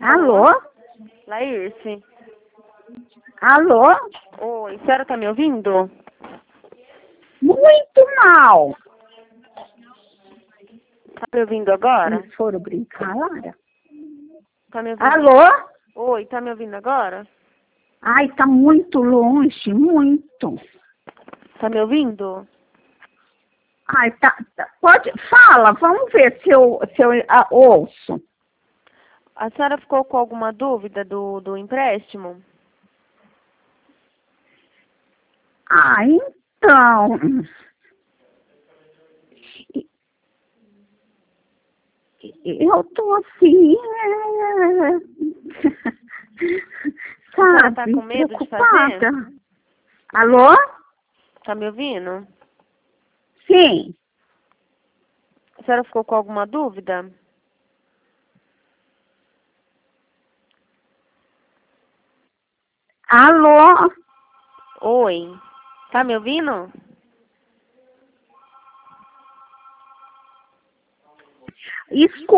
Alô? Laírce? Alô? Oi, a senhora tá me ouvindo? Muito mal. Tá me ouvindo agora? Eles foram brincar, Lara? Tá me ouvindo? Alô? Oi, tá me ouvindo agora? Ai, tá muito longe, muito. Tá me ouvindo? Ai, tá. Pode, fala, vamos ver se eu ouço. A senhora ficou com alguma dúvida do empréstimo? Ah, então. Eu tô assim. A senhora tá Sabe, com medo de preocupada. fazer? Alô? Tá me ouvindo? Sim. A senhora ficou com alguma dúvida? Alô? Oi, tá me ouvindo? Escuta.